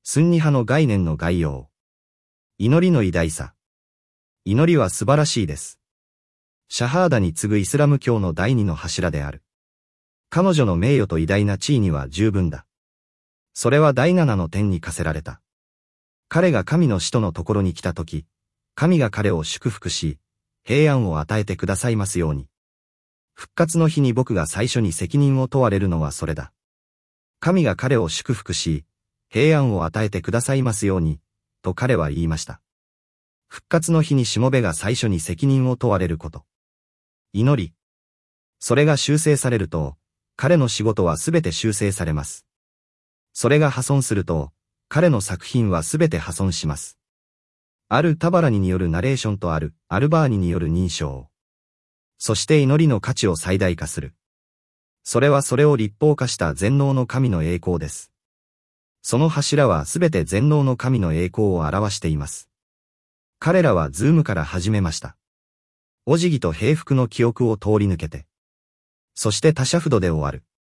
スンニ派の概念の概要。祈りの偉大さ。祈りは素晴らしいです。シャハーダに次ぐイスラム教の第二の柱である。彼女の名誉と偉大な地位には十分だ。それは第七の点に課せられた。彼が神の使徒のところに来たとき、神が彼を祝福し、平安を与えてくださいますように。復活の日に僕が最初に責任を問われるのはそれだ。神が彼を祝福し、平安を与えてくださいますように、と彼は言いました。復活の日にしもべが最初に責任を問われること。祈り。それが修正されると、彼の仕事はすべて修正されます。それが破損すると、彼の作品はすべて破損します。アル・タバラニによるナレーションとアル・バーニによる認証。そして祈りの価値を最大化する。それはそれを立法化した全能の神の栄光です。その柱はすべて全能の神の栄光を表しています。彼らはズームから始めました。お辞儀と平服の記憶を通り抜けて。そしてタシャフドで終わる。